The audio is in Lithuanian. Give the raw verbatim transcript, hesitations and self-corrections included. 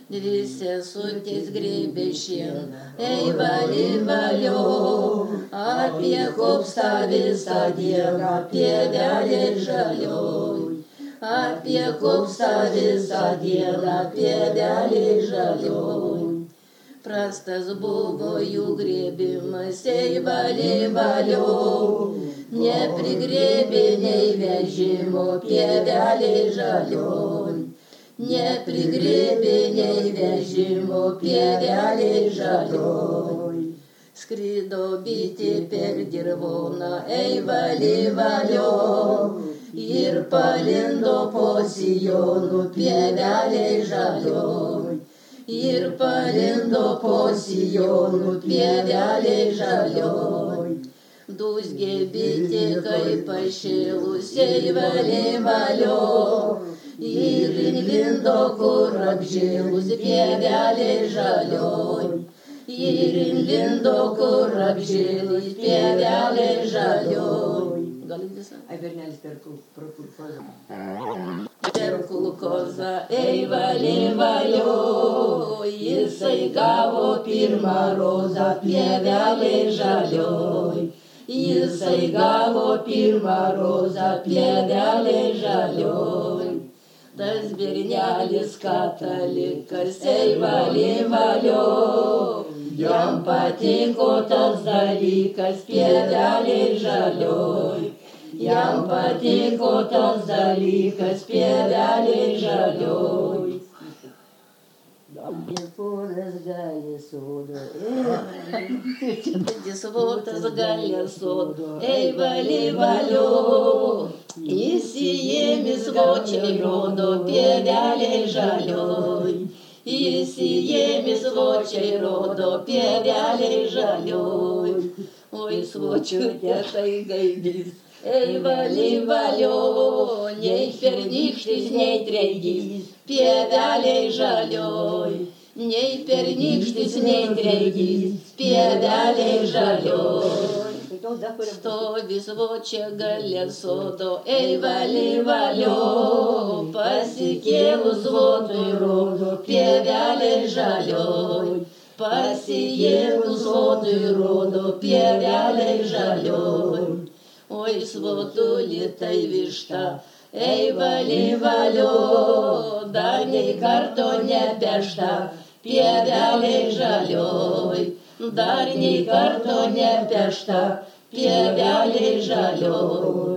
Dvi sesutės grėbė šieną, ei vali valio, apie kopstą visą dieną, pievelė žalioj. Apie kopstą visą dieną, pievelė žalioj. Prastas buvo jų grėbimas, ei vali valio, neprigrėbė nei vežimo, pievelė žalioj. Neprigrėbė nei vežimo, pievelė žalioj. Skrido bitė per dirvoną, ei vali valio, ir palindo po sijonu, pievelė žalioj. Ir palindo po sijonu, pievelė žalioj. Dūzgė bitė kaip pašėlus, ei vali valio, ir lindo kur apžėlus, pievelė žalioj. Ir lindo kur apžėlus, pievelė žalioj. Ai, bernelis per kulkozą. Per kulkozą, ei vali valio, jisai gavo pirmą rozą, pievelė žalioj. Jisai gavo pirmą rozą, pievelė žalioj. Tas bernelis katalikas, ei vali valio, jam patiko tas dalykas, pievelė žalioj. Jam patiko tas dalykas, pievelė žalioj. Svotas gali sodo, svotas gali sodo, ei vali valio, įsijėmis vočiai rodo, pievelė žalioj. Įsijėmis vočiai rodo, pievelė žalioj. Oi, svočiutė tai gaidys, ei vali valio, nei pernykštis, nei treigys, pievelė žalioj. Nei pernykštis, nei treigys, pievelė žalioj. Stovi svočia gale sodo, ei vali valio, pasikėlus svotui rodo, pievelė žalioj. Pasijėlus svotui rodo, pievelė žalioj. Oi, svotuli tai višta, ei vali valio, dar nei karto nepešta, pievelė žalioj. Dar nei karto nepešta, pievelė žalioj.